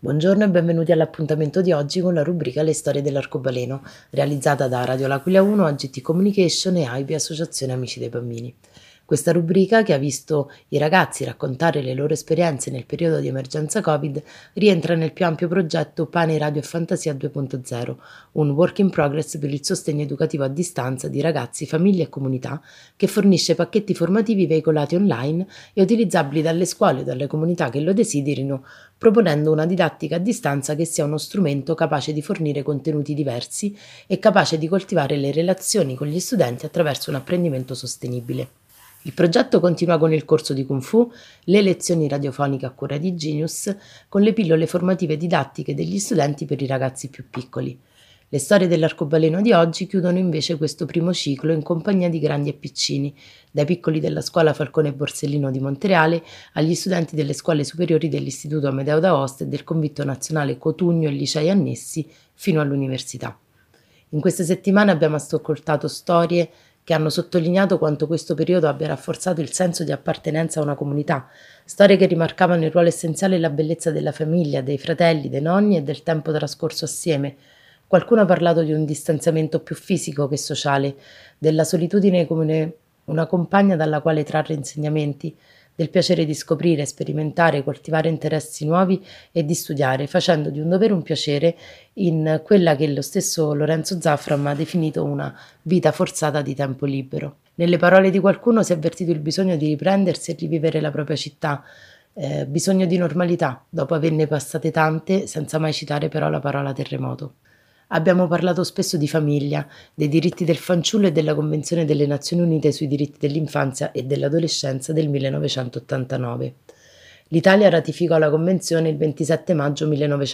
Buongiorno e benvenuti all'appuntamento di oggi con la rubrica Le storie dell'arcobaleno, realizzata da Radio L'Aquila 1, AGT Communication e AIBI Associazione Amici dei Bambini. Questa rubrica, che ha visto i ragazzi raccontare le loro esperienze nel periodo di emergenza Covid, rientra nel più ampio progetto Pane Radio e Fantasia 2.0, un work in progress per il sostegno educativo a distanza di ragazzi, famiglie e comunità, che fornisce pacchetti formativi veicolati online e utilizzabili dalle scuole o dalle comunità che lo desiderino, proponendo una didattica a distanza che sia uno strumento capace di fornire contenuti diversi e capace di coltivare le relazioni con gli studenti attraverso un apprendimento sostenibile. Il progetto continua con il corso di Kung Fu, le lezioni radiofoniche a cura di Genius, con le pillole formative didattiche degli studenti per i ragazzi più piccoli. Le storie dell'arcobaleno di oggi chiudono invece questo primo ciclo in compagnia di grandi e piccini, dai piccoli della scuola Falcone Borsellino di Montereale agli studenti delle scuole superiori dell'Istituto Amedeo d'Aosta e del Convitto Nazionale Cotugno e licei annessi fino all'università. In queste settimane abbiamo ascoltato storie che hanno sottolineato quanto questo periodo abbia rafforzato il senso di appartenenza a una comunità, storie che rimarcavano il ruolo essenziale e la bellezza della famiglia, dei fratelli, dei nonni e del tempo trascorso assieme. Qualcuno ha parlato di un distanziamento più fisico che sociale, della solitudine come una compagna dalla quale trarre insegnamenti, del piacere di scoprire, sperimentare, coltivare interessi nuovi e di studiare, facendo di un dovere un piacere in quella che lo stesso Lorenzo Zaffram ha definito una vita forzata di tempo libero. Nelle parole di qualcuno si è avvertito il bisogno di riprendersi e rivivere la propria città, bisogno di normalità, dopo averne passate tante, senza mai citare però la parola terremoto. Abbiamo parlato spesso di famiglia, dei diritti del fanciullo e della Convenzione delle Nazioni Unite sui diritti dell'infanzia e dell'adolescenza del 1989. L'Italia ratificò la Convenzione il 27 maggio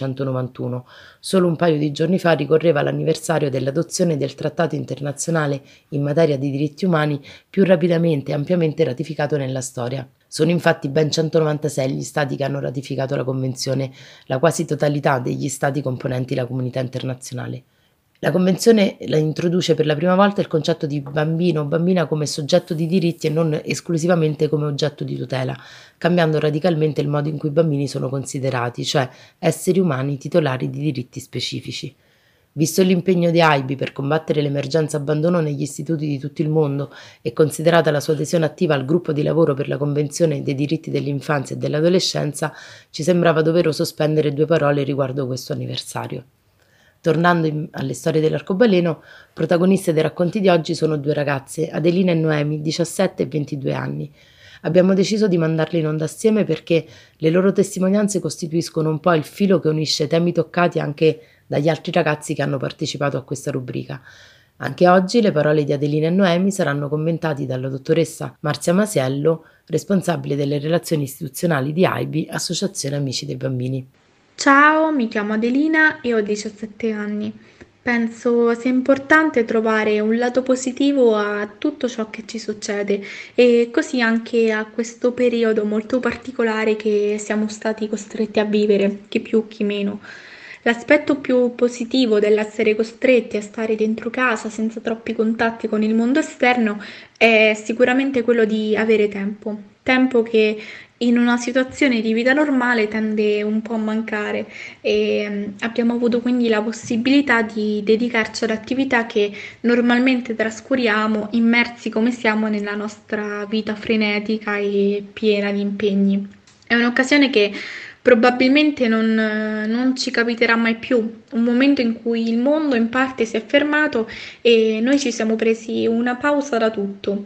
1991. Solo un paio di giorni fa ricorreva l'anniversario dell'adozione del Trattato internazionale in materia di diritti umani più rapidamente e ampiamente ratificato nella storia. Sono infatti ben 196 gli stati che hanno ratificato la Convenzione, la quasi totalità degli stati componenti la comunità internazionale. La Convenzione introduce per la prima volta il concetto di bambino o bambina come soggetto di diritti e non esclusivamente come oggetto di tutela, cambiando radicalmente il modo in cui i bambini sono considerati, cioè esseri umani titolari di diritti specifici. Visto l'impegno di AIBI per combattere l'emergenza abbandono negli istituti di tutto il mondo e considerata la sua adesione attiva al gruppo di lavoro per la Convenzione dei diritti dell'infanzia e dell'adolescenza, ci sembrava doveroso spendere due parole riguardo questo anniversario. Tornando alle storie dell'arcobaleno, protagoniste dei racconti di oggi sono due ragazze, Adelina e Noemi, 17 e 22 anni. Abbiamo deciso di mandarle in onda assieme perché le loro testimonianze costituiscono un po' il filo che unisce temi toccati anche dagli altri ragazzi che hanno partecipato a questa rubrica. Anche oggi le parole di Adelina e Noemi saranno commentati dalla dottoressa Marzia Masiello, responsabile delle relazioni istituzionali di AIBI, Associazione Amici dei Bambini. Ciao, mi chiamo Adelina e ho 17 anni. Penso sia importante trovare un lato positivo a tutto ciò che ci succede e così anche a questo periodo molto particolare che siamo stati costretti a vivere, chi più, chi meno. L'aspetto più positivo dell'essere costretti a stare dentro casa senza troppi contatti con il mondo esterno è sicuramente quello di avere tempo. Tempo che in una situazione di vita normale tende un po' a mancare e abbiamo avuto quindi la possibilità di dedicarci ad attività che normalmente trascuriamo immersi come siamo nella nostra vita frenetica e piena di impegni. È un'occasione che probabilmente non ci capiterà mai più, un momento in cui il mondo in parte si è fermato e noi ci siamo presi una pausa da tutto.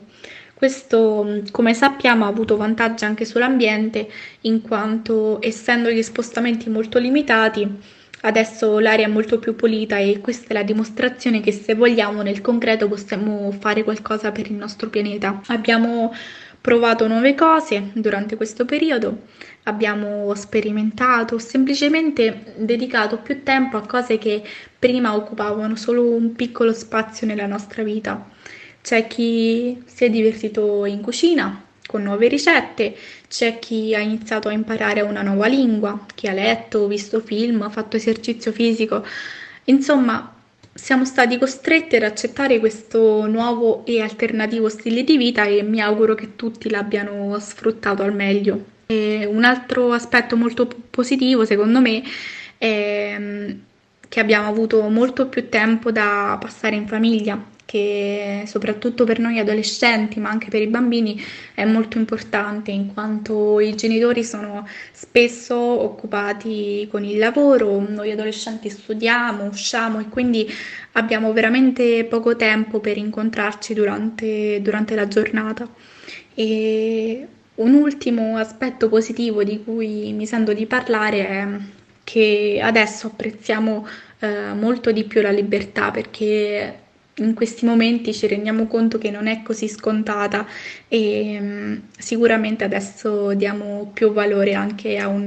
Questo, come sappiamo, ha avuto vantaggi anche sull'ambiente, in quanto essendo gli spostamenti molto limitati, adesso l'aria è molto più pulita e questa è la dimostrazione che se vogliamo nel concreto possiamo fare qualcosa per il nostro pianeta. Abbiamo provato nuove cose durante questo periodo, abbiamo sperimentato, semplicemente dedicato più tempo a cose che prima occupavano solo un piccolo spazio nella nostra vita. C'è chi si è divertito in cucina con nuove ricette, c'è chi ha iniziato a imparare una nuova lingua, chi ha letto, visto film, fatto esercizio fisico. Insomma, siamo stati costretti ad accettare questo nuovo e alternativo stile di vita e mi auguro che tutti l'abbiano sfruttato al meglio. E un altro aspetto molto positivo, secondo me, è che abbiamo avuto molto più tempo da passare in famiglia, che soprattutto per noi adolescenti, ma anche per i bambini, è molto importante, in quanto i genitori sono spesso occupati con il lavoro, noi adolescenti studiamo, usciamo e quindi abbiamo veramente poco tempo per incontrarci durante la giornata. E un ultimo aspetto positivo di cui mi sento di parlare è che adesso apprezziamo molto di più la libertà perché in questi momenti ci rendiamo conto che non è così scontata e sicuramente adesso diamo più valore anche a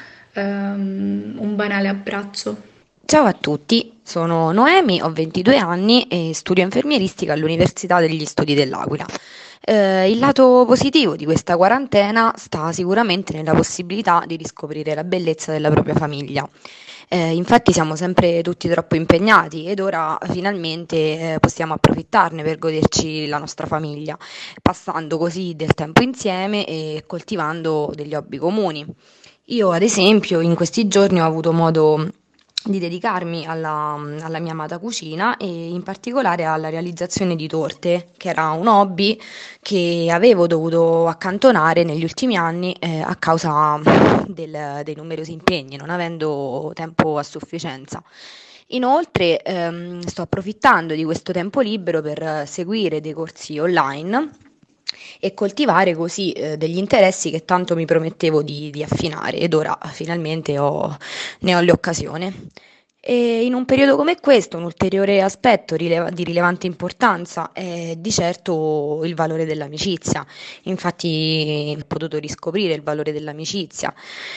un banale abbraccio. Ciao a tutti, sono Noemi, ho 22 anni e studio infermieristica all'Università degli Studi dell'Aquila. Il lato positivo di questa quarantena sta sicuramente nella possibilità di riscoprire la bellezza della propria famiglia. Infatti siamo sempre tutti troppo impegnati ed ora finalmente possiamo approfittarne per goderci la nostra famiglia, passando così del tempo insieme e coltivando degli hobby comuni. Io, ad esempio, in questi giorni ho avuto modo di dedicarmi alla mia amata cucina e in particolare alla realizzazione di torte, che era un hobby che avevo dovuto accantonare negli ultimi anni a causa dei numerosi impegni, non avendo tempo a sufficienza. Inoltre, sto approfittando di questo tempo libero per seguire dei corsi online e coltivare così degli interessi che tanto mi promettevo di affinare ed ora finalmente ne ho l'occasione. E in un periodo come questo, un ulteriore aspetto di rilevante importanza è di certo il valore dell'amicizia. Infatti ho potuto riscoprire il valore dell'amicizia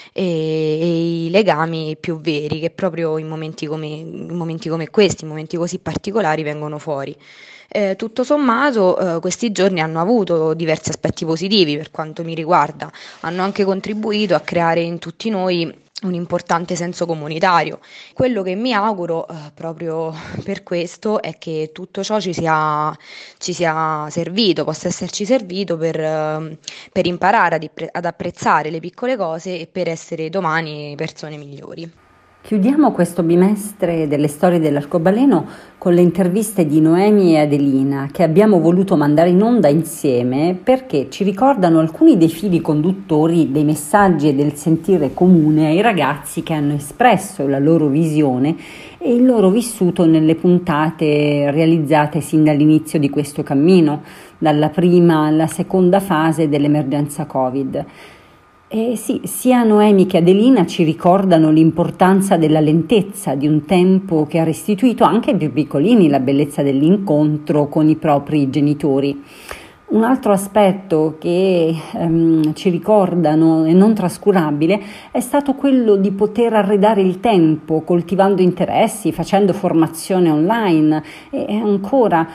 e i legami più veri che proprio in momenti come questi, in momenti così particolari, vengono fuori. Tutto sommato, questi giorni hanno avuto diversi aspetti positivi per quanto mi riguarda, hanno anche contribuito a creare in tutti noi un importante senso comunitario. Quello che mi auguro, proprio per questo è che tutto ciò ci sia servito, possa esserci servito per imparare ad apprezzare le piccole cose e per essere domani persone migliori. Chiudiamo questo bimestre delle storie dell'arcobaleno con le interviste di Noemi e Adelina che abbiamo voluto mandare in onda insieme perché ci ricordano alcuni dei fili conduttori dei messaggi e del sentire comune ai ragazzi che hanno espresso la loro visione e il loro vissuto nelle puntate realizzate sin dall'inizio di questo cammino, dalla prima alla seconda fase dell'emergenza Covid. E sì, sia Noemi che Adelina ci ricordano l'importanza della lentezza di un tempo che ha restituito anche ai più piccolini la bellezza dell'incontro con i propri genitori. Un altro aspetto che ci ricordano e non trascurabile è stato quello di poter arredare il tempo coltivando interessi, facendo formazione online e ancora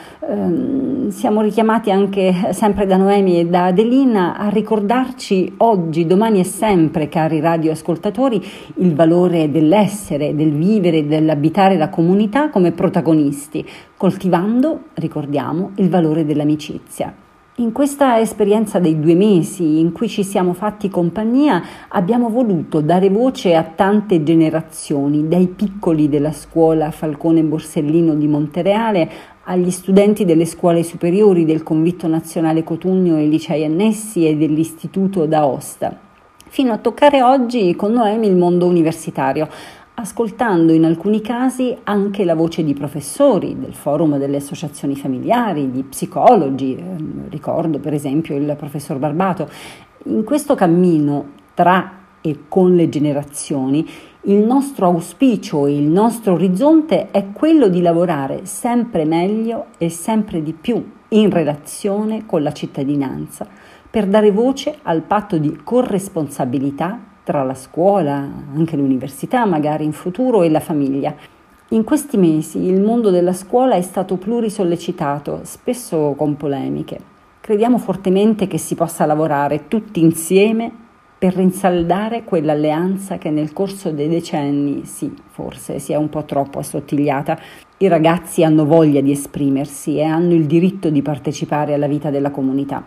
siamo richiamati anche sempre da Noemi e da Adelina a ricordarci oggi, domani e sempre, cari radioascoltatori, il valore dell'essere, del vivere, dell'abitare la comunità come protagonisti, coltivando, ricordiamo, il valore dell'amicizia. In questa esperienza dei 2 mesi in cui ci siamo fatti compagnia abbiamo voluto dare voce a tante generazioni, dai piccoli della scuola Falcone Borsellino di Montereale agli studenti delle scuole superiori del Convitto Nazionale Cotugno e licei annessi e dell'Istituto d'Aosta, fino a toccare oggi con Noemi il mondo universitario, ascoltando in alcuni casi anche la voce di professori, del forum delle associazioni familiari, di psicologi, ricordo per esempio il professor Barbato. In questo cammino tra e con le generazioni, il nostro auspicio e il nostro orizzonte è quello di lavorare sempre meglio e sempre di più in relazione con la cittadinanza, per dare voce al patto di corresponsabilità tra la scuola, anche l'università magari in futuro, e la famiglia. In questi mesi il mondo della scuola è stato plurisollecitato, spesso con polemiche. Crediamo fortemente che si possa lavorare tutti insieme per rinsaldare quell'alleanza che nel corso dei decenni, sì, forse si è un po' troppo assottigliata. I ragazzi hanno voglia di esprimersi e hanno il diritto di partecipare alla vita della comunità.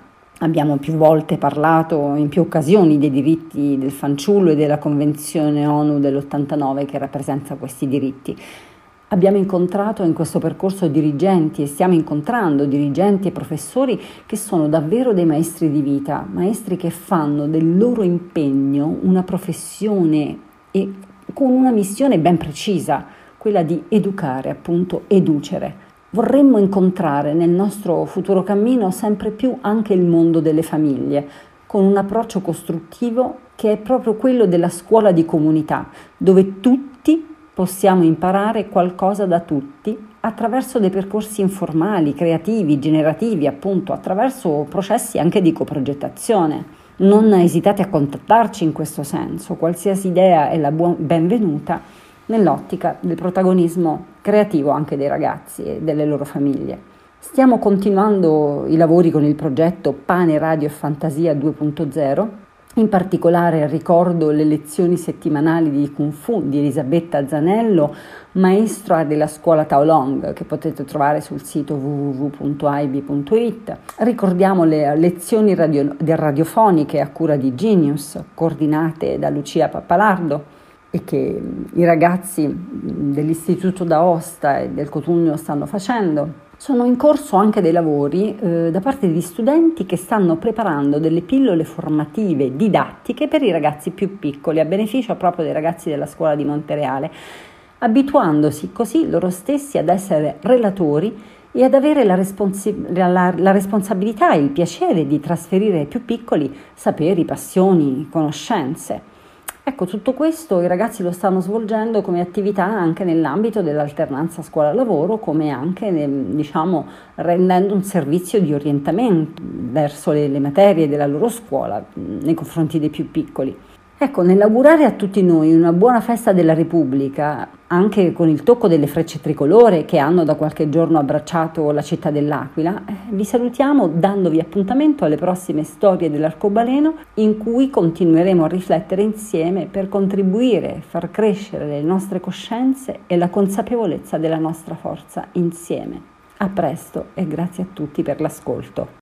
Abbiamo più volte parlato in più occasioni dei diritti del fanciullo e della Convenzione ONU dell'89 che rappresenta questi diritti. Abbiamo incontrato in questo percorso dirigenti e stiamo incontrando dirigenti e professori che sono davvero dei maestri di vita, maestri che fanno del loro impegno una professione e con una missione ben precisa, quella di educare, appunto, educere. Vorremmo incontrare nel nostro futuro cammino sempre più anche il mondo delle famiglie, con un approccio costruttivo che è proprio quello della scuola di comunità, dove tutti possiamo imparare qualcosa da tutti attraverso dei percorsi informali, creativi, generativi, appunto, attraverso processi anche di coprogettazione. Non esitate a contattarci in questo senso, qualsiasi idea è la benvenuta nell'ottica del protagonismo creativo anche dei ragazzi e delle loro famiglie. Stiamo continuando i lavori con il progetto Pane, Radio e Fantasia 2.0, in particolare ricordo le lezioni settimanali di Kung Fu di Elisabetta Zanello, maestra della scuola Taolong, che potete trovare sul sito www.ib.it. Ricordiamo le lezioni radiofoniche a cura di Genius, coordinate da Lucia Pappalardo, e che i ragazzi dell'Istituto d'Aosta e del Cotugno stanno facendo. Sono in corso anche dei lavori da parte di studenti che stanno preparando delle pillole formative didattiche per i ragazzi più piccoli, a beneficio proprio dei ragazzi della scuola di Montereale, abituandosi così loro stessi ad essere relatori e ad avere la responsabilità e il piacere di trasferire ai più piccoli saperi, passioni, conoscenze. Ecco, tutto questo i ragazzi lo stanno svolgendo come attività anche nell'ambito dell'alternanza scuola-lavoro, come anche rendendo un servizio di orientamento verso le materie della loro scuola nei confronti dei più piccoli. Ecco, nell'augurare a tutti noi una buona festa della Repubblica, anche con il tocco delle frecce tricolore che hanno da qualche giorno abbracciato la città dell'Aquila, vi salutiamo dandovi appuntamento alle prossime storie dell'arcobaleno, in cui continueremo a riflettere insieme per contribuire a far crescere le nostre coscienze e la consapevolezza della nostra forza insieme. A presto e grazie a tutti per l'ascolto.